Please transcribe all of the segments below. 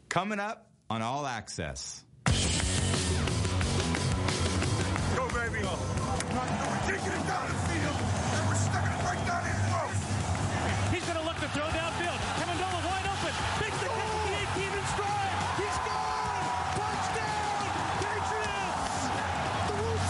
Coming up on All Access. Go, baby. We're taking it down the field, and we're sticking it right down his throat. He's going to look to throw downfield. Amendola wide open. Makes the catch at the 18 in stride. He's gone. Touchdown. Patriots. The roof's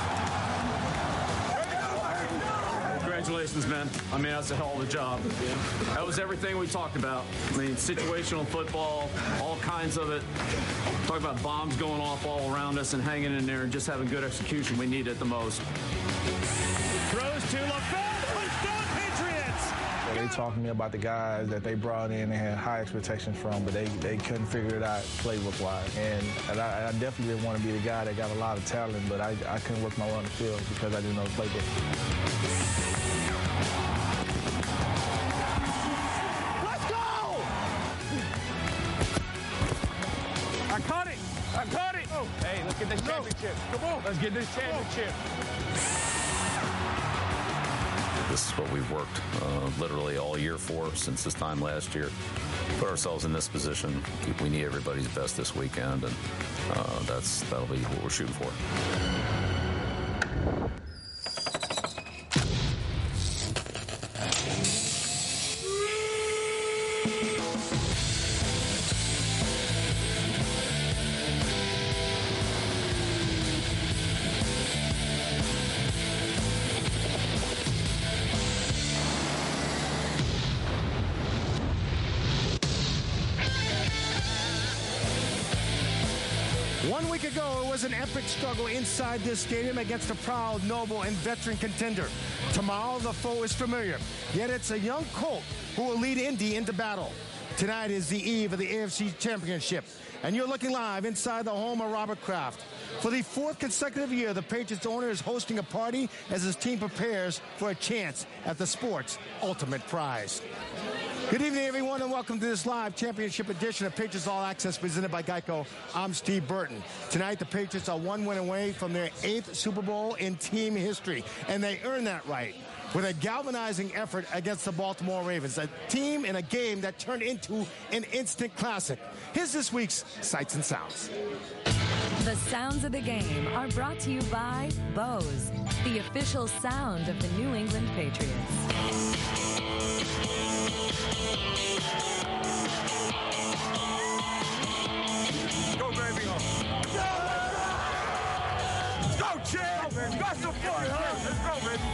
off. Congratulations, man. I mean, that's a hell of a job. That was everything we talked about. I mean, situational football, all kinds of it. Talk about bombs going off all around us and hanging in there and just having good execution. We need it the most. Throws to LaFell. Touchdown, Patriots. They talked to me about the guys that they brought in and had high expectations from, but they couldn't figure it out playbook-wise. And I definitely didn't want to be the guy that got a lot of talent, but I couldn't work my way on the field because I didn't know the playbook. Let's go! I caught it. Oh. Hey, let's get this championship. Come on. Let's get this championship. This is what we've worked literally all year for since this time last year. Put ourselves in this position. We need everybody's best this weekend, and that'll be what we're shooting for. One week ago, it was an epic struggle inside this stadium against a proud, noble, and veteran contender. Tomorrow, the foe is familiar, yet it's a young Colt who will lead Indy into battle. Tonight is the eve of the AFC Championship, and you're looking live inside the home of Robert Kraft. For the fourth consecutive year, the Patriots owner is hosting a party as his team prepares for a chance at the sport's ultimate prize. Good evening, everyone, and welcome to this live championship edition of Patriots All Access presented by Geico. I'm Steve Burton. Tonight, the Patriots are one win away from their 8th Super Bowl in team history, and they earned that right with a galvanizing effort against the Baltimore Ravens, a team in a game that turned into an instant classic. Here's this week's Sights and Sounds. The sounds of the game are brought to you by Bose, the official sound of the New England Patriots. Go, baby. Go, champ. Got some fun, huh? Let's go, baby.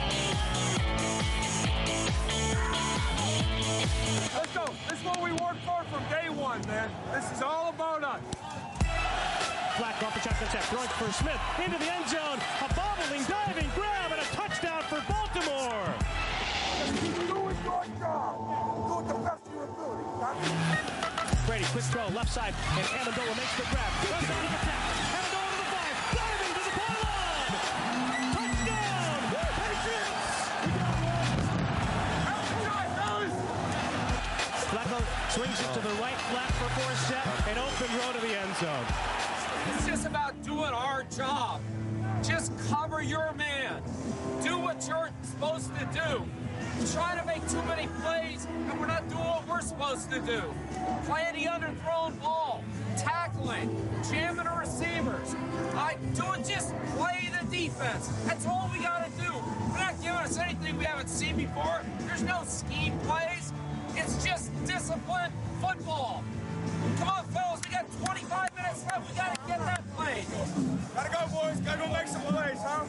Let's go. This is what we worked for from day one, man. This is all about us. Flacco off the shotgun set, throwing for Smith into the end zone. A bobbling, diving grab, and a touchdown for Baltimore. Do it your job. Do it the best of your ability. Brady, quick throw, left side, and Amendola makes the grab. Does not even tackle. Amendola to the 5, diving to the pylon. Touchdown, Patriots. Flacco swings it to the right flat for Forsett, an open row to the end zone. It's just about doing our job. Just cover your man. Do what you're supposed to do. Try to make too many plays, and we're not doing what we're supposed to do. Playing the underthrown ball, tackling, jamming the receivers. Just play the defense. That's all we got to do. We're not giving us anything we haven't seen before. There's no scheme plays. It's just disciplined football. Come on, fellas, we got 25 minutes left. We got to get that play. Gotta go, boys. Gotta go make some plays, huh?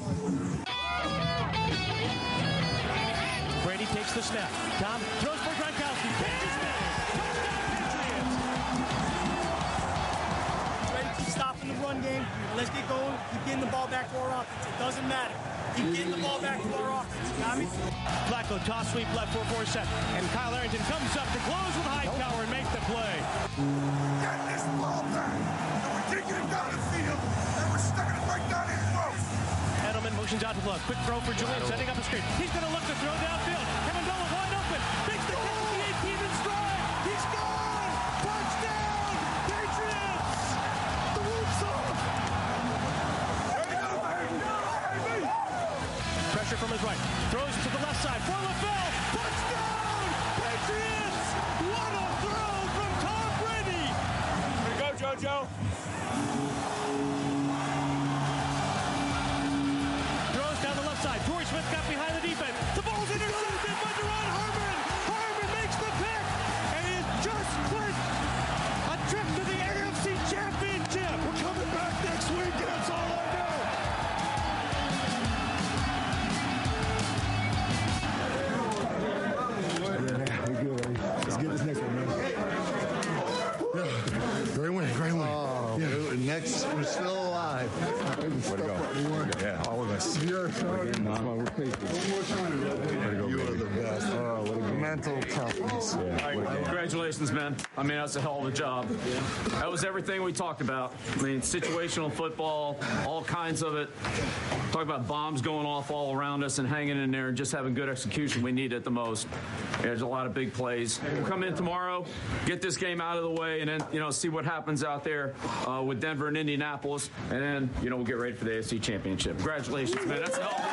Brady takes the snap. Tom throws for Gronkowski. Catches it. Touchdown, Patriots. Ready to keep stopping the run game. Let's get going. Keep getting the ball back to our offense. It doesn't matter. Keep getting the ball back to our offense. You got me? Flacco toss sweep left for Forsett. And Kyle Arrington comes up to close with Hightower and make the play. Get this ball back. And we're taking it down the field, and we're sticking it right down his throat. Edelman motions out to the left. Quick throw for Julian, setting up the screen. He's going to look to throw downfield. Amendola wide open. Makes the catch at the 18 in stride. He's gone. Touchdown. Patriots. The roof's off. Pressure from his right. Throws to the left side for LaFell. Touchdown. Patriots. What a throw from Tom Brady. mental toughness. Congratulations, man. I mean, that's a hell of a job. That was everything we talked about. I mean, situational football, all kinds of it. Talk about bombs going off all around us and hanging in there and just having good execution. We need it the most. There's a lot of big plays. We'll come in tomorrow, get this game out of the way, and then, see what happens out there with Denver and Indianapolis. And then, we'll get ready for the AFC Championship. Congratulations, man. That's a hell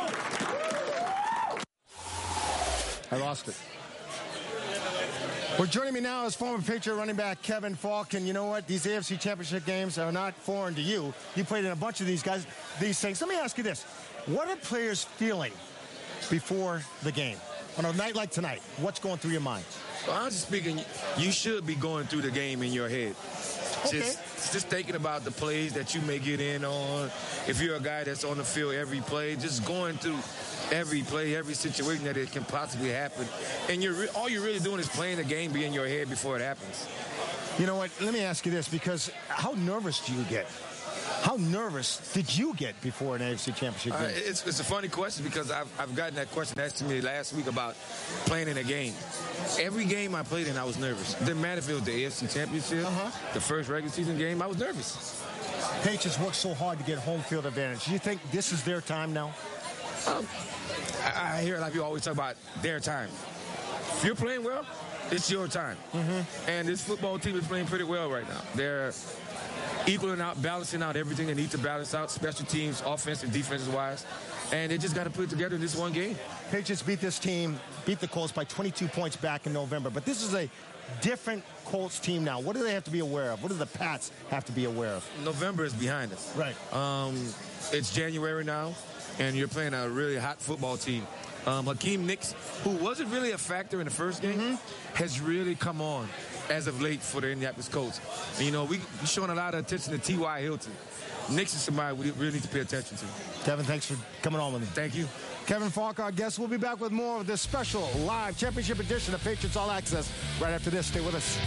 of a I lost it. Well, joining me now is former Patriot running back Kevin Faulk. And you know what? These AFC Championship games are not foreign to you. You played in a bunch of these things. Let me ask you this. What are players feeling before the game? On a night like tonight, what's going through your mind? Well, honestly speaking, you should be going through the game in your head. Okay. Just thinking about the plays that you may get in on. If you're a guy that's on the field every play, just going through every play, every situation that it can possibly happen. And all you're really doing is playing the game, be in your head before it happens. You know what? Let me ask you this, because how nervous do you get? How nervous did you get before an AFC Championship game? It's a funny question because I've gotten that question asked to me last week about playing in a game. Every game I played in, I was nervous. Didn't matter if it was the AFC Championship, the first regular season game, I was nervous. Patriots worked so hard to get home field advantage. Do you think this is their time now? I hear a lot of people always talk about their time. If you're playing well, it's your time. And this football team is playing pretty well right now. They're equaling out, balancing out everything they need to balance out, special teams, offensive, defensive-wise. And they just got to put it together in this one game. Patriots beat the Colts by 22 points back in November. But this is a different Colts team now. What do they have to be aware of? What do the Pats have to be aware of? November is behind us. Right. It's January now, and you're playing a really hot football team. Hakeem Nicks, who wasn't really a factor in the first game, has really come on as of late for the Indianapolis Colts. And, we're showing a lot of attention to T.Y. Hilton. Nicks is somebody we really need to pay attention to. Kevin, thanks for coming on with me. Thank you. Kevin Faulk, our guest. We'll be back with more of this special live championship edition of Patriots All Access right after this. Stay with us.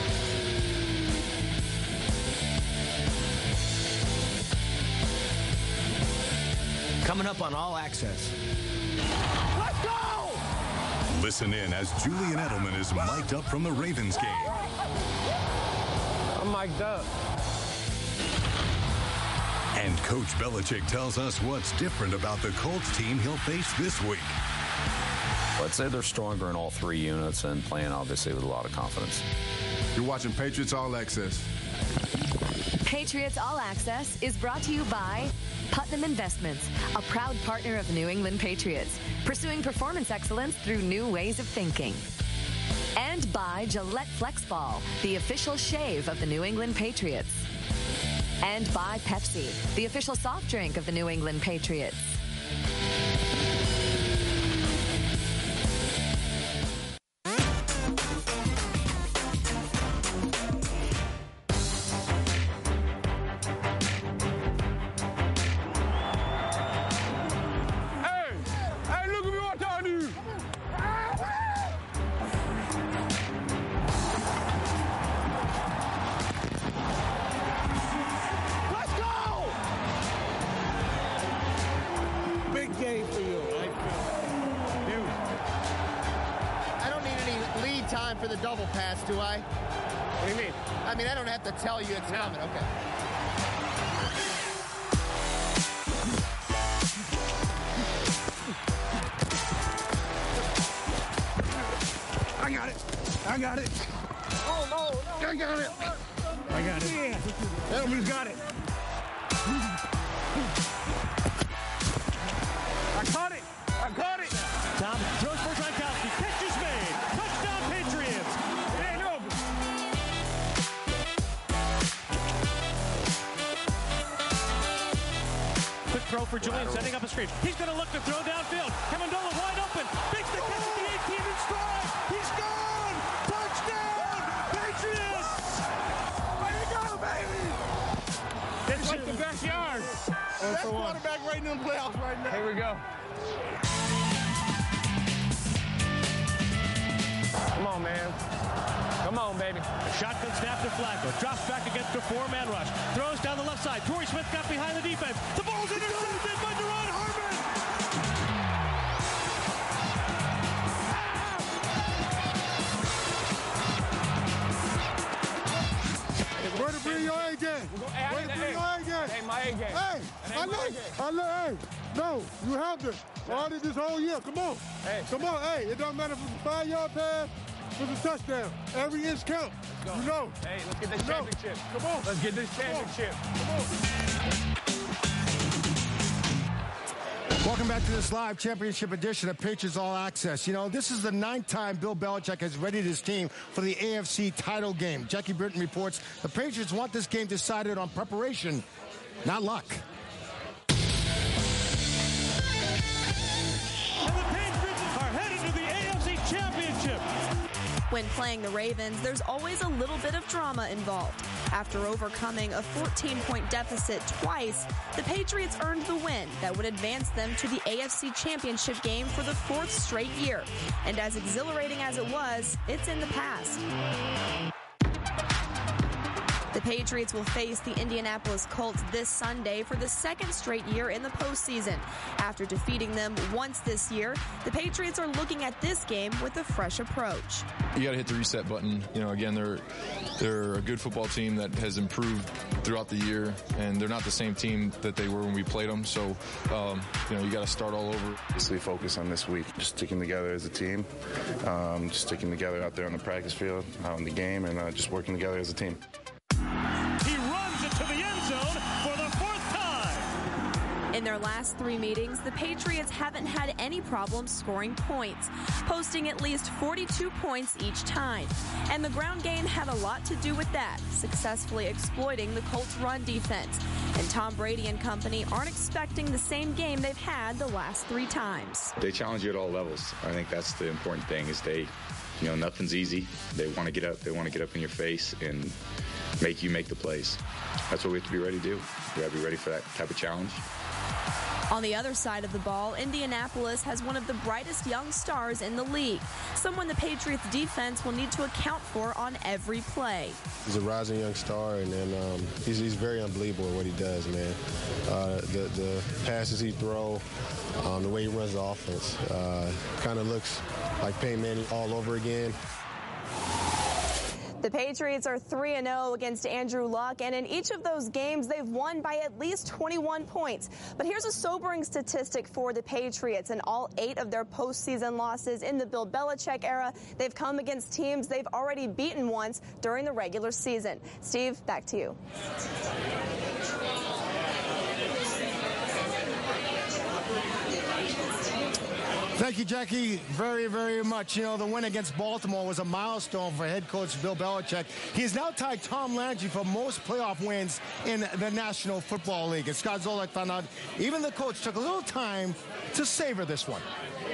Coming up on All Access. Let's go! Listen in as Julian Edelman is mic'd up from the Ravens game. I'm mic'd up. And Coach Belichick tells us what's different about the Colts team he'll face this week. I'd say they're stronger in all three units and playing, obviously, with a lot of confidence. You're watching Patriots All Access. Patriots All Access is brought to you by Putnam Investments, a proud partner of the New England Patriots, pursuing performance excellence through new ways of thinking. And by Gillette FlexBall, the official shave of the New England Patriots. And by Pepsi, the official soft drink of the New England Patriots. For the double pass, do I? What do you mean? I mean, I don't have to tell you it's coming. Okay. I got it. I got it. Oh, no. I got it. I got it. Yeah. Edelman's got it. I caught it. I caught it. Tom throws for Gronkowski. Catch is made. Touchdown, Patriots. It ain't over. Quick throw for Julian, setting up a screen. He's going to look to throw downfield. Amendola wide open. Makes the catch at the 18 in stride. He's gone. Touchdown, Patriots. Way to go, baby. It's like the backyard. Best quarterback right in the playoffs right now. Here we go. Come on, man. Come on, baby. Shotgun snap to Flacco. Drops back against a four-man rush. Throws down the left side. Torrey Smith got behind the defense. The ball's intercepted by Deron Harmon. game. Hey, hey, no, you have to. Started this whole year. Come on. Hey. Come on. Hey, it don't matter if it's a 5-yard pass, if it's a touchdown. Every inch counts. You know. Hey, let's get this championship. Come on. Let's get this championship. Come on. Welcome back to this live championship edition of Patriots All Access. You know, this is the 9th time Bill Belichick has readied his team for the AFC title game. Jackie Britton reports the Patriots want this game decided on preparation, not luck. And the Patriots are headed to the AFC Championship. When playing the Ravens, there's always a little bit of drama involved. After overcoming a 14-point deficit twice, the Patriots earned the win that would advance them to the AFC Championship game for the 4th straight year. And as exhilarating as it was, it's in the past. The Patriots will face the Indianapolis Colts this Sunday for the 2nd straight year in the postseason. After defeating them once this year, the Patriots are looking at this game with a fresh approach. You got to hit the reset button. You know, again, they're a good football team that has improved throughout the year, and they're not the same team that they were when we played them. So, you know, you got to start all over. Basically focus on this week, just sticking together as a team, just sticking together out there on the practice field, out in the game, and just working together as a team. He runs into the end zone for the 4th time. In their last 3 meetings, the Patriots haven't had any problems scoring points, posting at least 42 points each time. And the ground game had a lot to do with that, successfully exploiting the Colts' run defense. And Tom Brady and company aren't expecting the same game they've had the last 3 times. They challenge you at all levels. I think that's the important thing is you know, nothing's easy. They want to get up. They want to get up in your face and make you make the plays. That's what we have to be ready to do. We have to be ready for that type of challenge. On the other side of the ball, Indianapolis has one of the brightest young stars in the league, someone the Patriots defense will need to account for on every play. He's a rising young star, and he's very unbelievable at what he does, man. The passes he throws, the way he runs the offense, kind of looks like Peyton Manning all over again. The Patriots are 3-0 against Andrew Luck, and in each of those games, they've won by at least 21 points. But here's a sobering statistic for the Patriots. In all 8 of their postseason losses in the Bill Belichick era, they've come against teams they've already beaten once during the regular season. Steve, back to you. Thank you, Jackie, very, very much. You know, the win against Baltimore was a milestone for head coach Bill Belichick. He has now tied Tom Landry for most playoff wins in the National Football League. And Scott Zolak found out even the coach took a little time to savor this one.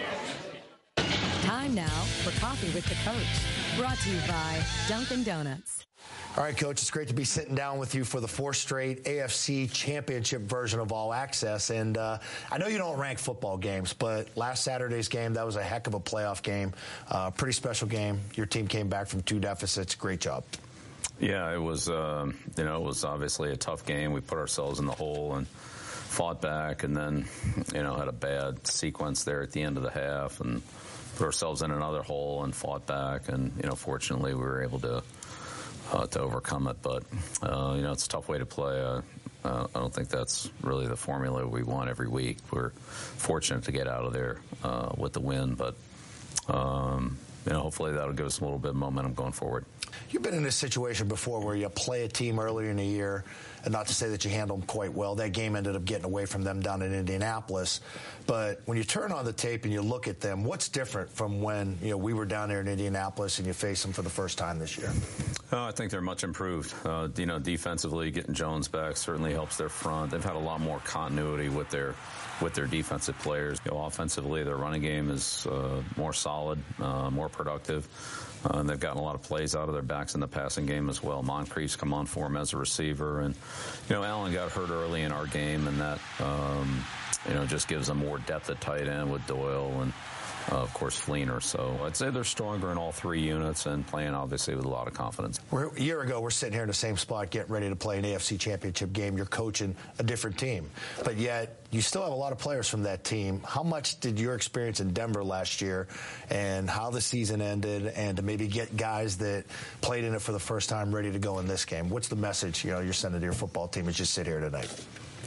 Time now for Coffee with the Coach, brought to you by Dunkin' Donuts. All right, Coach, it's great to be sitting down with you for the 4th straight AFC Championship version of All Access. And I know you don't rank football games, but last Saturday's game, that was a heck of a playoff game. Pretty special game. Your team came back from 2 deficits. Great job. Yeah, it was, it was obviously a tough game. We put ourselves in the hole and fought back, and then, had a bad sequence there at the end of the half and put ourselves in another hole and fought back. And, fortunately we were able to overcome it. But, it's a tough way to play. I don't think that's really the formula we want every week. We're fortunate to get out of there with the win, but, hopefully that'll give us a little bit of momentum going forward. You've been in this situation before where you play a team earlier in the year, and not to say that you handled them quite well. That game ended up getting away from them down in Indianapolis. But when you turn on the tape and you look at them, what's different from when we were down there in Indianapolis and you faced them for the first time this year? I think they're much improved. Defensively, getting Jones back certainly helps their front. They've had a lot more continuity with their defensive players. Offensively, their running game is more solid, more productive. And they've gotten a lot of plays out of their backs in the passing game as well. Moncrief's come on for him as a receiver. And, Allen got hurt early in our game, and that, just gives them more depth at tight end with Doyle and, of course, Fleener. So I'd say they're stronger in all 3 units and playing, obviously, with a lot of confidence. A year ago, we're sitting here in the same spot getting ready to play an AFC Championship game. You're coaching a different team. But yet, you still have a lot of players from that team. How much did your experience in Denver last year and how the season ended and to maybe get guys that played in it for the first time ready to go in this game? What's the message, you're sending to your football team as you sit here tonight?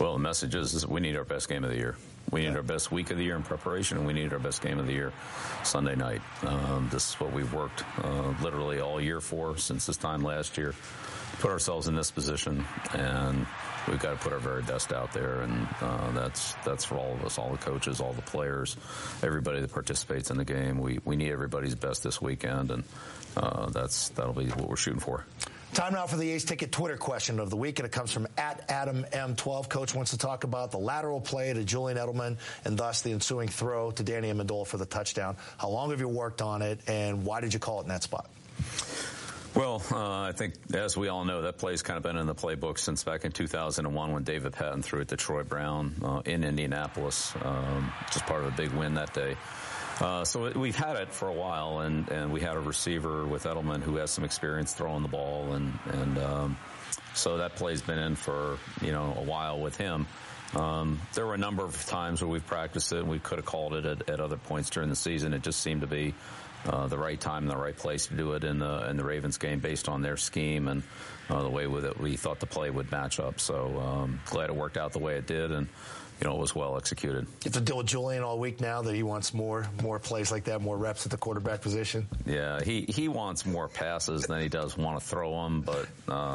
Well, the message is we need our best game of the year. We need our best week of the year in preparation, and we need our best game of the year Sunday night. This is what we've worked literally all year for since this time last year. Put ourselves in this position, and we've got to put our very best out there, and that's for all of us, all the coaches, all the players, everybody that participates in the game. We need everybody's best this weekend, and that'll be what we're shooting for. Time now for the Ace Ticket Twitter question of the week, and it comes from @AdamM12. Coach wants to talk about the lateral play to Julian Edelman and thus the ensuing throw to Danny Amendola for the touchdown. How long have you worked on it, and why did you call it in that spot? Well, I think, as we all know, that play's kind of been in the playbook since back in 2001 when David Patton threw it to Troy Brown in Indianapolis, just part of a big win that day. So we've had it for a while, and we had a receiver with Edelman who has some experience throwing the ball, and so that play's been in for, a while with him. There were a number of times where we've practiced it, and we could have called it at other points during the season. It just seemed to be the right time and the right place to do it in the Ravens game based on their scheme and the way that we thought the play would match up. So glad it worked out the way it did, and it was well executed. You have to deal with Julian all week now that he wants more plays like that, more reps at the quarterback position. Yeah, he wants more passes than he does want to throw them, but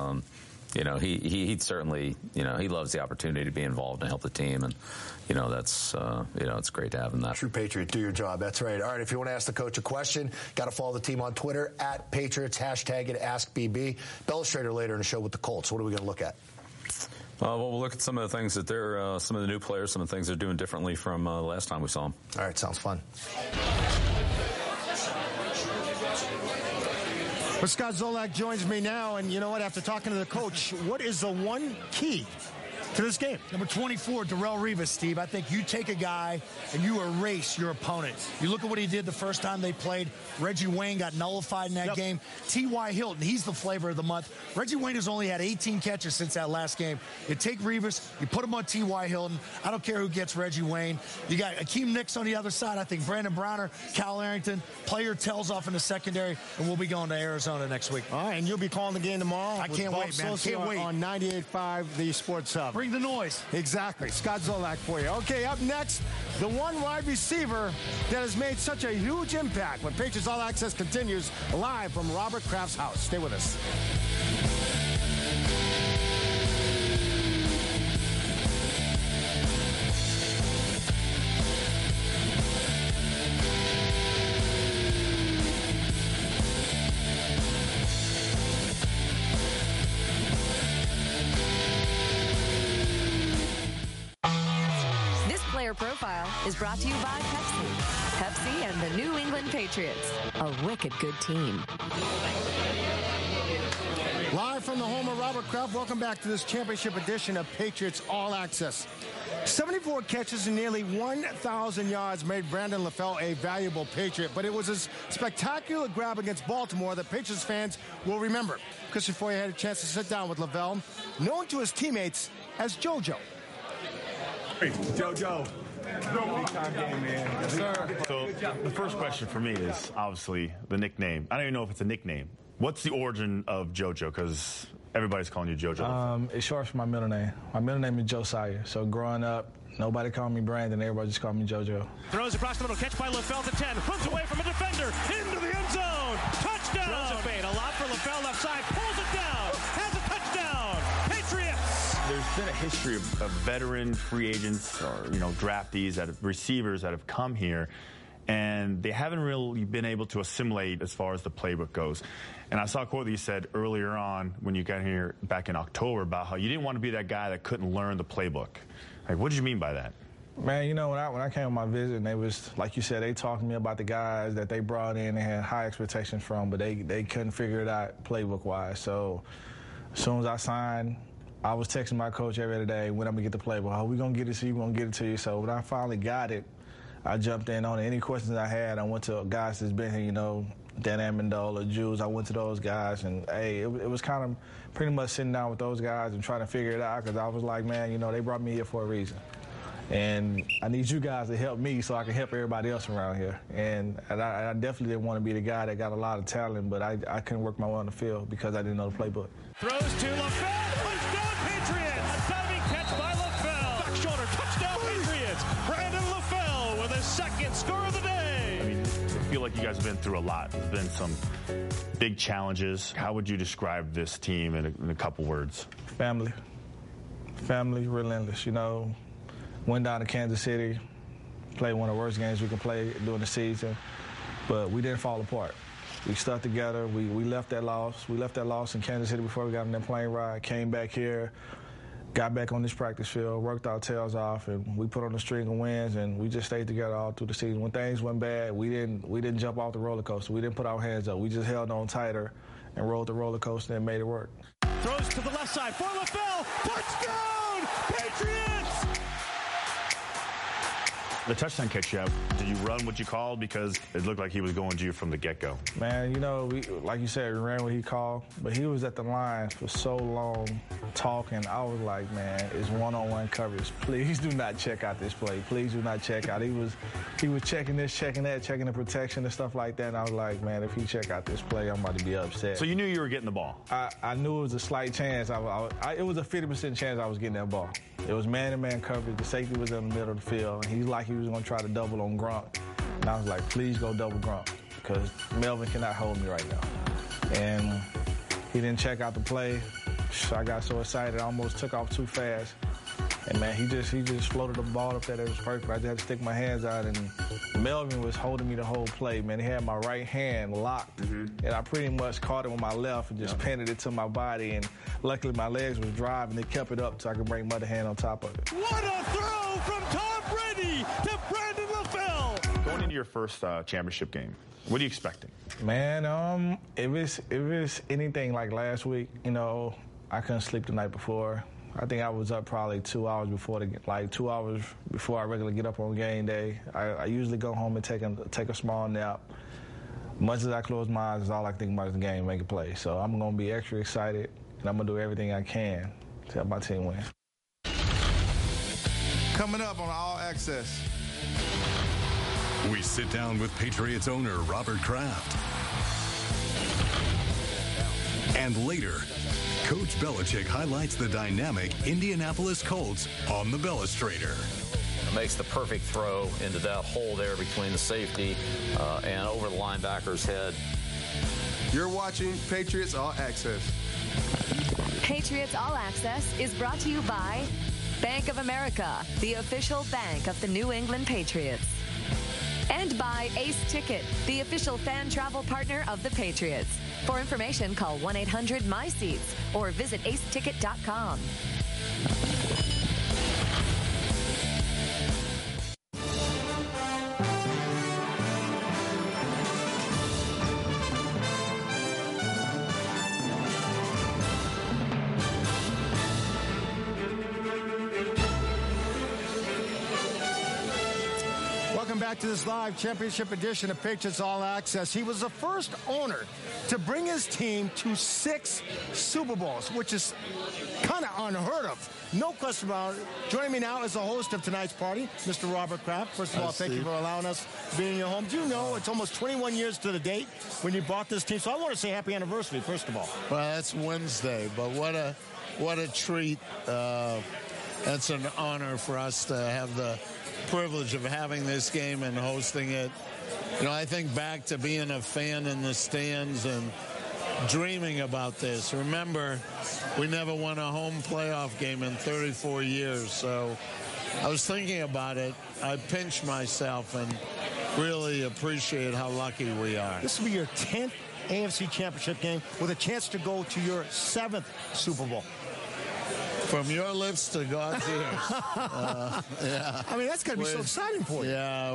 he certainly, he loves the opportunity to be involved and help the team, and that's it's great to have him that. True Patriot, do your job. That's right. All right, if you want to ask the coach a question, got to follow the team on Twitter @Patriots, hashtag it AskBB. Bellustrator later in the show with the Colts. What are we going to look at? Well, we'll look at some of the things that they're, some of the new players, some of the things they're doing differently from last time we saw them. All right, sounds fun. But Scott Zolak joins me now, and you know what? After talking to the coach, what is the one key to this game? Number 24, Darrelle Revis, Steve. I think you take a guy and you erase your opponent. You look at what he did the first time they played. Reggie Wayne got nullified in that game. T.Y. Hilton, he's the flavor of the month. Reggie Wayne has only had 18 catches since that last game. You take Revis, you put him on T.Y. Hilton. I don't care who gets Reggie Wayne. You got Akeem Nicks on the other side. I think Brandon Browner, Cal Arrington, player tells off in the secondary, and we'll be going to Arizona next week. All right, and you'll be calling the game tomorrow. I can't wait, man. Can't wait. On 98.5, the Sports Hub. Bring the noise. Exactly. Scott Zolak for you. Okay, up next, the one wide receiver that has made such a huge impact when Patriots All Access continues live from Robert Kraft's house. Stay with us. Profile is brought to you by Pepsi. Pepsi and the New England Patriots, a wicked good team. Live from the home of Robert Kraft, welcome back to this championship edition of Patriots All Access. 74 catches and nearly 1,000 yards made Brandon LaFell a valuable Patriot, but it was his spectacular grab against Baltimore that Patriots fans will remember. Christian Foy had a chance to sit down with LaFell, known to his teammates as JoJo. Hey, JoJo. Big time game, man. Yes, sir. So the first question for me is obviously the nickname. I don't even know if it's a nickname. What's the origin of JoJo? Because everybody's calling you JoJo. It's short for my middle name. My middle name is Josiah. So growing up, nobody called me Brandon. Everybody just called me JoJo. Throws across the middle, catch by LaFell to 10. Runs away from a defender into the end zone. Touchdown. Throws a fade. A lot for LaFell left side. Pulls it down. Has a touchdown. Patriots. There's been a history of veteran free agents or, draftees, receivers that have come here, and they haven't really been able to assimilate as far as the playbook goes. And I saw a quote that you said earlier on when you got here back in October about how you didn't want to be that guy that couldn't learn the playbook. Like, what did you mean by that? Man, when I came on my visit, and they was, like you said, they talked to me about the guys that they brought in and had high expectations from, but they couldn't figure it out playbook-wise. So as soon as I signed, I was texting my coach every other day, when I'm going to get the playbook. Oh, we're going to get it to you, we're going to get it to you. So when I finally got it, I jumped in on it. Any questions I had, I went to guys that's been here, Dan Amendola, Jules. I went to those guys, and, hey, it was kind of pretty much sitting down with those guys and trying to figure it out, because I was like, man, they brought me here for a reason. And I need you guys to help me so I can help everybody else around here. And I definitely didn't want to be the guy that got a lot of talent, but I couldn't work my way on the field because I didn't know the playbook. Throws to LaFell. Touchdown, Patriots. A diving catch by LaFell. feel like you guys have been through a lot. There's been some big challenges. How would you describe this team in a couple words? Family. Family, relentless. You know, went down to Kansas City, played one of the worst games we could play during the season, but we didn't fall apart. We stuck together. We left that loss. We left that loss in Kansas City before we got on that plane ride, came back here, got back on this practice field, worked our tails off, and we put on a string of wins, and we just stayed together all through the season. When things went bad, we didn't jump off the roller coaster. We didn't put our hands up. We just held on tighter and rode the roller coaster and made it work. Throws to the left side for LaFell. Touchdown, Patriots! The touchdown catch you have, did you run what you called? Because it looked like he was going to you from the get-go. Man, you know, like you said, we ran what he called, but he was at the line for so long talking. I was like, man, it's one-on-one coverage. Please do not check out this play. Please do not check out. He was checking this, checking that, checking the protection and stuff like that, and I was like, man, if he check out this play, I'm about to be upset. So you knew you were getting the ball? I knew it was a slight chance. It was a 50% chance I was getting that ball. It was man-to-man coverage. The safety was in the middle of the field, and he was going to try to double on Gronk. And I was like, please go double Gronk, because Melvin cannot hold me right now. And he didn't check out the play. So I got so excited, I almost took off too fast. And, man, he just floated the ball up there. It was perfect. I just had to stick my hands out, and Melvin was holding me the whole play, man. He had my right hand locked, and I pretty much caught it with my left and just pinned it to my body. And luckily, my legs was driving. They kept it up so I could bring my other hand on top of it. What a throw from Tom Brady to Brandon LaFell! Going into your first championship game, what are you expecting? Man, if it's anything like last week, you know, I couldn't sleep the night before. I think I was up probably 2 hours before 2 hours before I regularly get up on game day. I usually go home and take a small nap. Much as I close my eyes, all I think about is the game, make a play. So I'm going to be extra excited, and I'm going to do everything I can to help my team win. Coming up on All Access. We sit down with Patriots owner Robert Kraft. And later, Coach Belichick highlights the dynamic Indianapolis Colts on the Bellustrator. It makes the perfect throw into that hole there between the safety and over the linebacker's head. You're watching Patriots All Access. Patriots All Access is brought to you by Bank of America, the official bank of the New England Patriots. And by Ace Ticket, the official fan travel partner of the Patriots. For information, call 1-800-MySeats or visit aceticket.com. Welcome back to this live championship edition of Patriots All Access. He was the first owner to bring his team to 6 Super Bowls, which is kind of unheard of. No question about it. Joining me now is the host of tonight's party, Mr. Robert Kraft. First of all, thank you for allowing us to be in your home. Do you know it's almost 21 years to the date when you bought this team? So I want to say happy anniversary, first of all. Well, that's Wednesday, but what a treat. It's an honor for us to have the privilege of having this game and hosting it. You know, I think back to being a fan in the stands and dreaming about this. Remember, we never won a home playoff game in 34 years, so I was thinking about it. I pinched myself and really appreciate how lucky we are. This will be your 10th AFC Championship game with a chance to go to your 7th Super Bowl. From your lips to God's ears. Yeah. I mean, that's got to be so exciting for you. Yeah.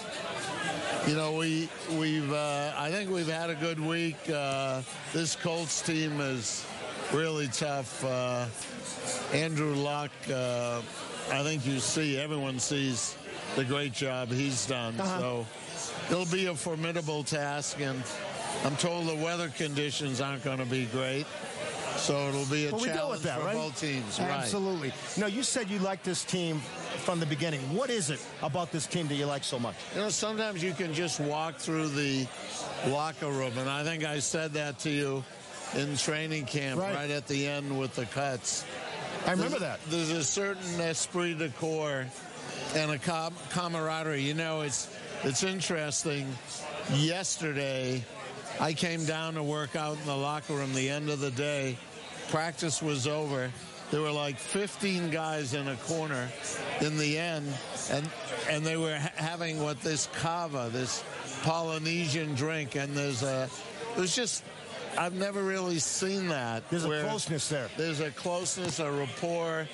I think we've had a good week. This Colts team is really tough. Andrew Luck, I think everyone sees the great job he's done. So it'll be a formidable task, and I'm told the weather conditions aren't going to be great. So it'll be a challenge for both teams. Absolutely. Right. No, you said you liked this team from the beginning. What is it about this team that you like so much? You know, sometimes you can just walk through the locker room, and I think I said that to you in training camp right at the end with the cuts. I remember that. There's a certain esprit de corps and a camaraderie. You know, it's interesting. yesterday, I came down to work out in the locker room the end of the day. Practice was over. There were like 15 guys in a corner in the end, and they were having this kava, this Polynesian drink, and I've never really seen that. There's a closeness there. There's a closeness, a rapport.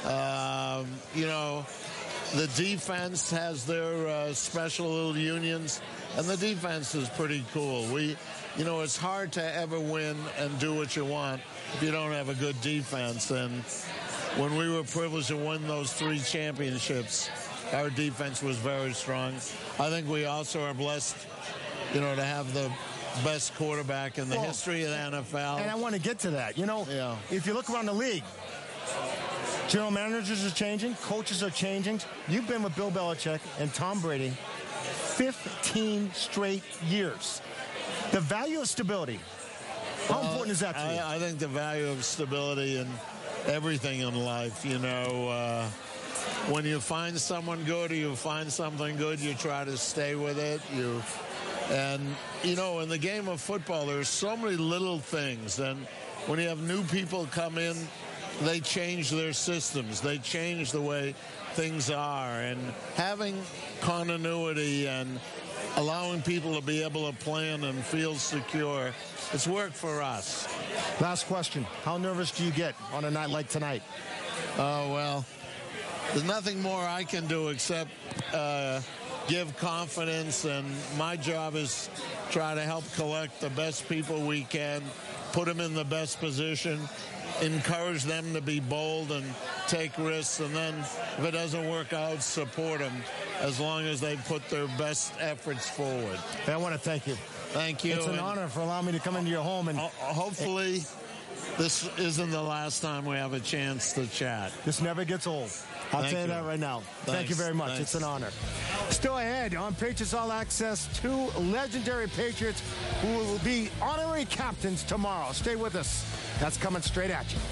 The defense has their special little unions, and the defense is pretty cool. It's hard to ever win and do what you want if you don't have a good defense. And when we were privileged to win those 3 championships, our defense was very strong. I think we also are blessed, to have the best quarterback in the history of the NFL. And I want to get to that. If you look around the league, general managers are changing, coaches are changing. You've been with Bill Belichick and Tom Brady 15 straight years. The value of stability, how important is that to you? I think the value of stability in everything in life, when you find someone good or you find something good, you try to stay with it. In the game of football, there's so many little things. And when you have new people come in, they change their systems. They change the way things are. And having continuity and allowing people to be able to plan and feel secure, it's worked for us. Last question. How nervous do you get on a night like tonight? Oh, well, there's nothing more I can do except give confidence, and my job is try to help collect the best people we can, put them in the best position, encourage them to be bold and take risks, and then if it doesn't work out, support them as long as they put their best efforts forward. I want to thank you. Thank you. It's an honor for allowing me to come into your home. And hopefully this isn't the last time we have a chance to chat. This never gets old. I'll tell you that right now. Thank you very much. Thanks. It's an honor. Still ahead on Patriots All Access, 2 legendary Patriots who will be honorary captains tomorrow. Stay with us. That's coming straight at you.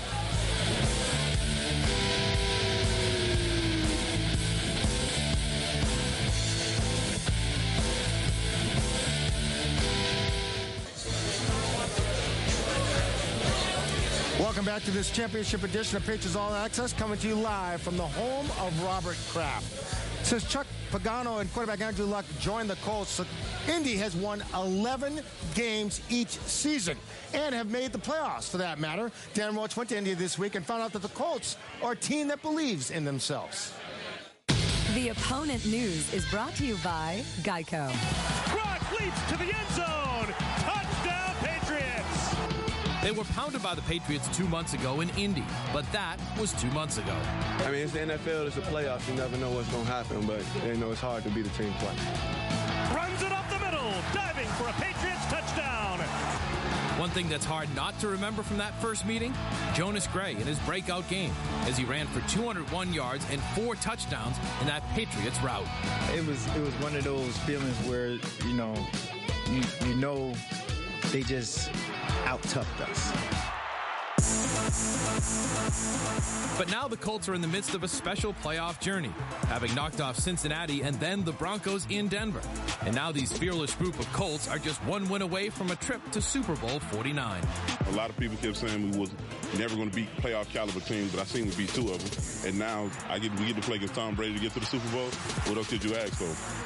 Welcome back to this championship edition of Patriots All Access, coming to you live from the home of Robert Kraft. Since Chuck Pagano and quarterback Andrew Luck joined the Colts, Indy has won 11 games each season and have made the playoffs, for that matter. Dan Roach went to Indy this week and found out that the Colts are a team that believes in themselves. The Opponent News is brought to you by Geico. Gronk leaps to the end zone. Touchdown, Patriots. They were pounded by the Patriots 2 months ago in Indy, but that was 2 months ago. I mean, it's the NFL, it's the playoffs. You never know what's going to happen, but, it's hard to beat a team twice. Runs it up the middle, diving for a Patriots touchdown. One thing that's hard not to remember from that first meeting, Jonas Gray in his breakout game, as he ran for 201 yards and 4 touchdowns in that Patriots rout. It was one of those feelings where, you know they just out-toughed us. But now the Colts are in the midst of a special playoff journey, having knocked off Cincinnati and then the Broncos in Denver. And now these fearless group of Colts are just 1 win away from a trip to Super Bowl 49. A lot of people kept saying we was never going to beat playoff caliber teams, but I seem to beat 2 of them. And now we get to play against Tom Brady to get to the Super Bowl. What else could you ask for?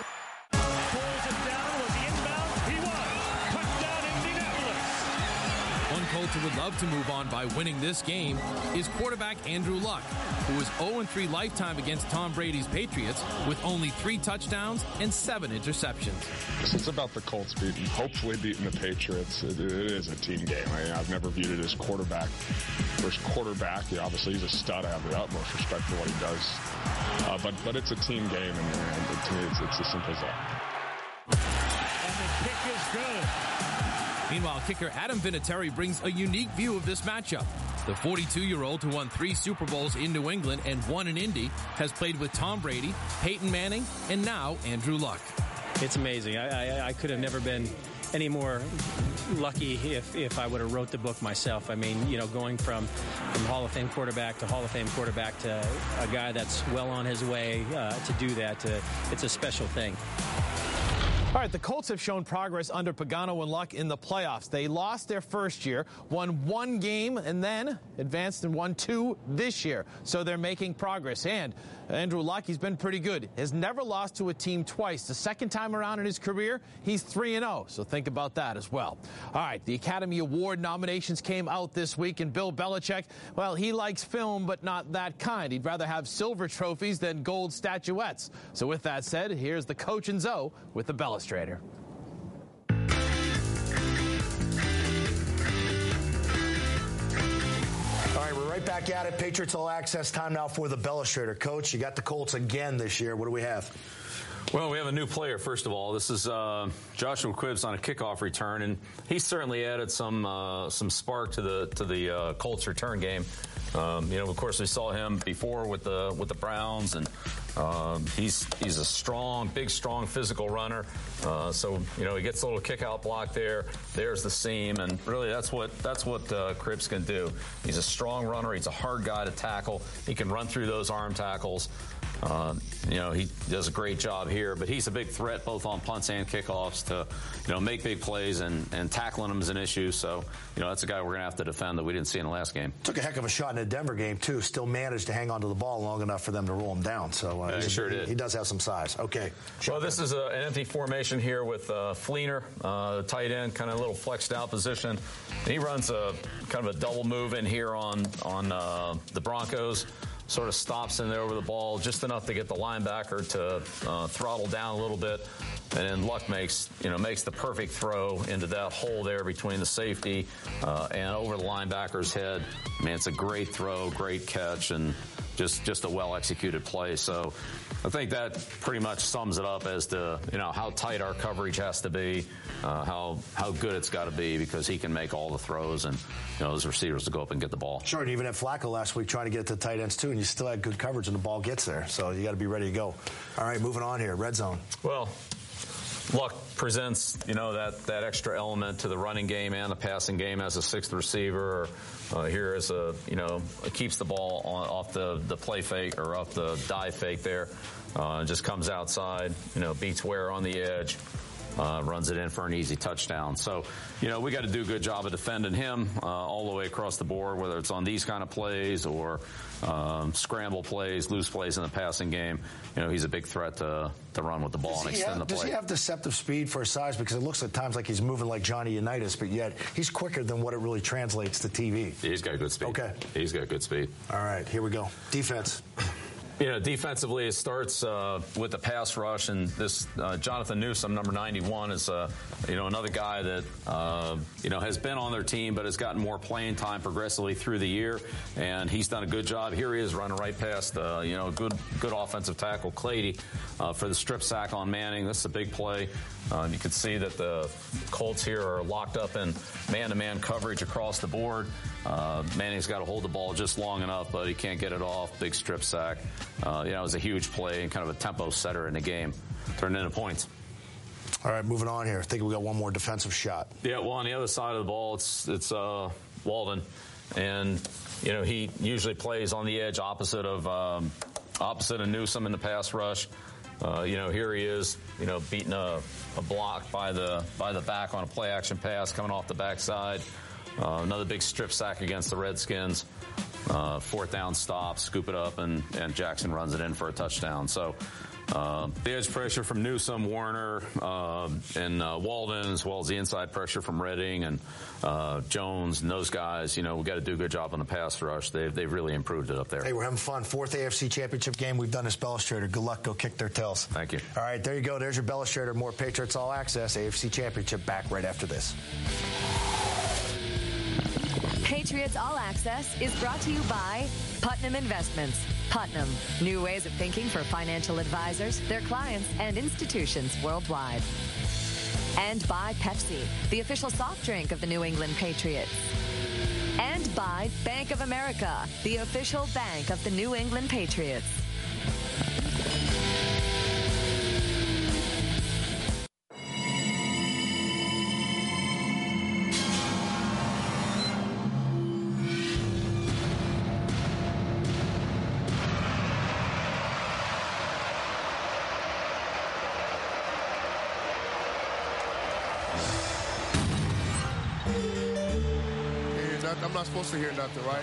Colts who would love to move on by winning this game is quarterback Andrew Luck, who is 0-3 lifetime against Tom Brady's Patriots with only 3 touchdowns and 7 interceptions. It's about the Colts hopefully beating the Patriots. It is a team game. I've never viewed it as quarterback versus quarterback. Obviously, he's a stud. I have the utmost respect for what he does. But it's a team game, and to me, it's as simple as that. And the kick is good. Meanwhile, kicker Adam Vinatieri brings a unique view of this matchup. The 42-year-old who won 3 Super Bowls in New England and 1 in Indy has played with Tom Brady, Peyton Manning, and now Andrew Luck. It's amazing. I could have never been any more lucky if I would have wrote the book myself. I mean, going from Hall of Fame quarterback to Hall of Fame quarterback to a guy that's well on his way to do that, it's a special thing. All right, the Colts have shown progress under Pagano and Luck in the playoffs. They lost their first year, won 1 game, and then advanced and won 2 this year. So they're making progress. And Andrew Luck, he's been pretty good. Has never lost to a team twice. The second time around in his career, he's 3-0. So think about that as well. All right, the Academy Award nominations came out this week, and Bill Belichick, well, he likes film, but not that kind. He'd rather have silver trophies than gold statuettes. So with that said, here's the Coach and Zoe with the Bellistrator. All right, we're right back at it. Patriots All Access time now for the Bellistrator. Coach, you got the Colts again this year. What do we have? Well, we have a new player, first of all. This is Joshua Quibbs on a kickoff return, and he certainly added some spark to the Colts return game. Of course, we saw him before with the Browns, and he's a strong, big, strong, physical runner. So he gets a little kick-out block there. There's the seam, and really that's what Quibbs can do. He's a strong runner. He's a hard guy to tackle. He can run through those arm tackles. He does a great job here, but he's a big threat both on punts and kickoffs to, make big plays, and tackling him is an issue. So, that's a guy we're going to have to defend that we didn't see in the last game. Took a heck of a shot in the Denver game, too. Still managed to hang on to the ball long enough for them to roll him down. So, he sure did. He does have some size. Okay. Well, this is an empty formation here with Fleener, tight end, kind of a little flexed out position. And he runs a kind of a double move in here on the Broncos. Sort of stops in there over the ball just enough to get the linebacker to throttle down a little bit, and then Luck makes the perfect throw into that hole there between the safety and over the linebacker's head. I mean, it's a great throw, great catch, and just a well-executed play. So I think that pretty much sums it up as to how tight our coverage has to be, how good it's got to be, because he can make all the throws and those receivers to go up and get the ball. Sure, and even at Flacco last week trying to get it to the tight ends too, and you still had good coverage and the ball gets there. So you got to be ready to go. All right, moving on here, red zone. Well, Luck presents, that extra element to the running game and the passing game as a sixth receiver. Here as keeps the ball off the play fake or off the dive fake there. Just comes outside, beats Ware on the edge. Runs it in for an easy touchdown. So, we got to do a good job of defending him all the way across the board, whether it's on these kind of plays or scramble plays, loose plays in the passing game. He's a big threat to run with the ball and extend the play. Does he have deceptive speed for his size? Because it looks at times like he's moving like Johnny Unitas, but yet he's quicker than what it really translates to TV. He's got good speed. Okay. He's got good speed. All right, here we go. Defense. Defensively, it starts with the pass rush, and this Jonathan Newsom, number 91, is another guy that has been on their team, but has gotten more playing time progressively through the year, and he's done a good job. Here he is running right past good offensive tackle Clady for the strip sack on Manning. This is a big play. You can see that the Colts here are locked up in man-to-man coverage across the board. Manning's got to hold the ball just long enough, but he can't get it off. Big strip sack. It was a huge play and kind of a tempo setter in the game. Turned into points. All right, moving on here. I think we got one more defensive shot. Yeah, well, on the other side of the ball, it's Walden. And, he usually plays on the edge opposite of Newsom in the pass rush. Here he is, beating a block by the back on a play action pass coming off the backside. Another big strip sack against the Redskins. Fourth down stop, scoop it up, and Jackson runs it in for a touchdown. So the edge pressure from Newsom, Warner, and Walden, as well as the inside pressure from Redding and Jones and those guys, we've got to do a good job on the pass rush. They've really improved it up there. Hey, we're having fun. 4th AFC Championship game. We've done this Bellistrator. Good luck. Go kick their tails. Thank you. All right, there you go. There's your Bellistrator. More Patriots All Access. AFC Championship back right after this. Patriots All Access is brought to you by Putnam Investments. Putnam, new ways of thinking for financial advisors, their clients, and institutions worldwide. And by Pepsi, the official soft drink of the New England Patriots. And by Bank of America, the official bank of the New England Patriots. nothing. I'm not supposed to hear nothing, right?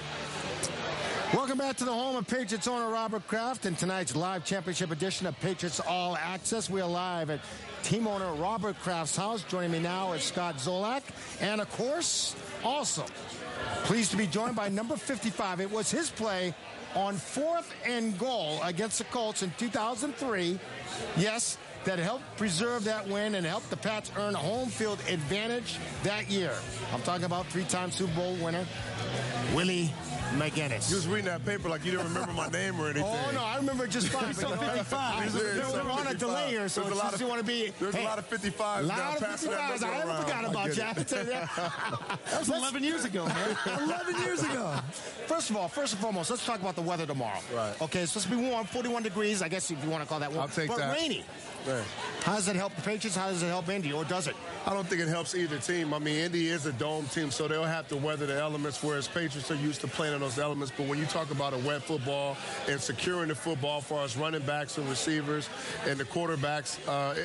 Welcome back to the home of Patriots owner Robert Kraft and tonight's live championship edition of Patriots All Access. We are live at team owner Robert Kraft's house. Joining me now is Scott Zolak. And, of course, also pleased to be joined by number 55. It was his play on 4th and goal against the Colts in 2003. Yes, that helped preserve that win and helped the Pats earn a home field advantage that year. I'm talking about 3-time Super Bowl winner Willie McGinnis. You was reading that paper like you didn't remember my name or anything. Oh, no, I remember just fine. But 55. We're on a delay here, so there's a lot of, you want to be... There's a lot of 55s. A lot of 55s. I never forgot about Jack. That was 11 years ago, man. 11 years ago. First and foremost, let's talk about the weather tomorrow. Right. Okay, it's supposed to be warm, 41 degrees, I guess if you want to call that warm. I'll take but that. Rainy. Right. How does it help the Patriots? How does it help Indy, or does it? I don't think it helps either team. I mean, Indy is a dome team, so they'll have to weather the elements, whereas Patriots are used to playing in those elements. But when you talk about a wet football and securing the football for us running backs and receivers and the quarterbacks,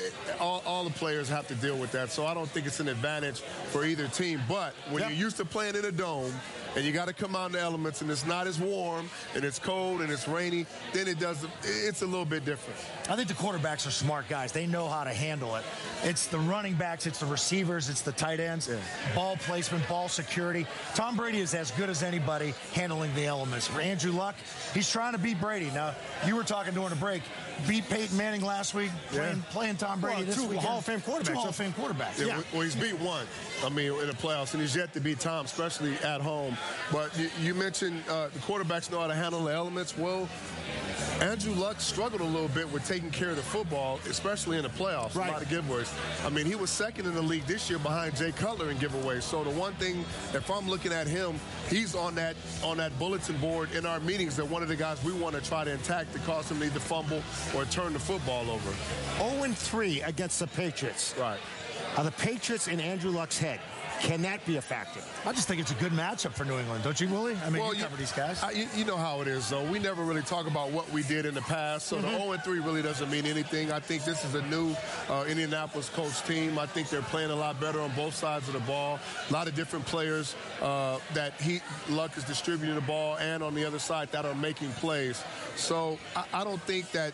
all the players have to deal with that. So I don't think it's an advantage for either team. But when you're used to playing in a dome and you got to come out in the elements and it's not as warm and it's cold and it's rainy, then it's a little bit different. I think the quarterbacks are smart guys. They know how to handle it. It's the running backs, it's the receivers, it's the tight ends, ball placement, ball security. Tom Brady is as good as anybody handling the elements. For Andrew Luck, he's trying to beat Brady. Now, you were talking during the break, beat Peyton Manning last week, playing Tom Brady this week. Hall of Fame quarterbacks. 2 Hall of Fame quarterbacks. Yeah. Well, he's beat one, in the playoffs, and he's yet to beat Tom, especially at home. But you mentioned the quarterbacks know how to handle the elements. Well, Andrew Luck struggled a little bit with taking care of the football, especially in the playoffs. Right. A lot of giveaways. I mean, he was second in the league this year behind Jay Cutler in giveaways. So the one thing, if I'm looking at him, he's on that bulletin board in our meetings that one of the guys we want to try to attack to cause him to either fumble or turn the football over. 0-3 against the Patriots. Right. Are the Patriots in Andrew Luck's head? Can that be a factor? I just think it's a good matchup for New England, don't you, Willie? I mean, you cover these guys. You know how it is, though. We never really talk about what we did in the past, so the 0-3 really doesn't mean anything. I think this is a new Indianapolis Colts team. I think they're playing a lot better on both sides of the ball. A lot of different players that Luck is distributing the ball, and on the other side that are making plays. So I don't think that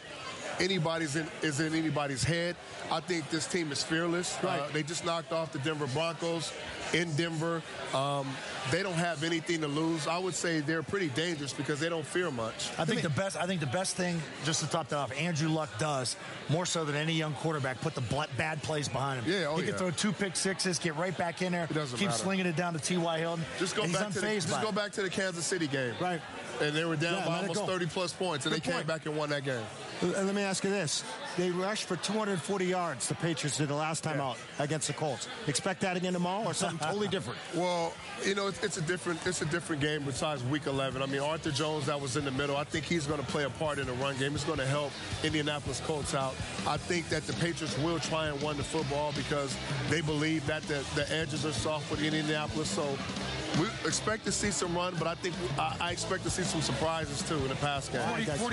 is in anybody's head. I think this team is fearless. Right. They just knocked off the Denver Broncos in Denver. They don't have anything to lose. I would say they're pretty dangerous because they don't fear much. I think the best thing, just to top that off, Andrew Luck does more so than any young quarterback, put the bad plays behind him. Yeah, he can throw 2 pick sixes, get right back in there, keep matter. slinging it down to T.Y. Hilton. Just go back to the Kansas City game. Right. And they were down by almost 30-plus points, and they came back and won that game. Let me ask you this. They rushed for 240 yards, the Patriots did the last time out against the Colts. Expect that again tomorrow or something totally different? Well, it's a different game besides Week 11. I mean, Arthur Jones, that was in the middle. I think he's going to play a part in the run game. It's going to help Indianapolis Colts out. I think that the Patriots will try and run the football because they believe that the edges are soft with Indianapolis. So we expect to see some run, but I expect to see some surprises, too, in the pass game.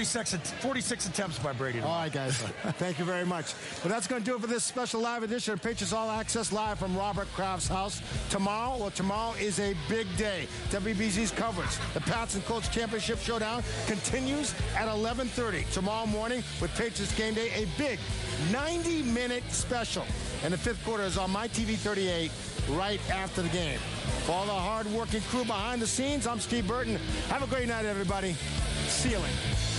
46 attempts by Brady. All right, guys. Thank you very much. Well, that's going to do it for this special live edition of Patriots All Access live from Robert Kraft's house. Tomorrow is a big day. WBZ's coverage. The Pats and Colts Championship Showdown continues at 11:30 tomorrow morning with Patriots Game Day, a big 90-minute special. And the fifth quarter is on MyTV 38 right after the game. For all the hard-working crew behind the scenes, I'm Steve Burton. Have a great night, everybody. See you later.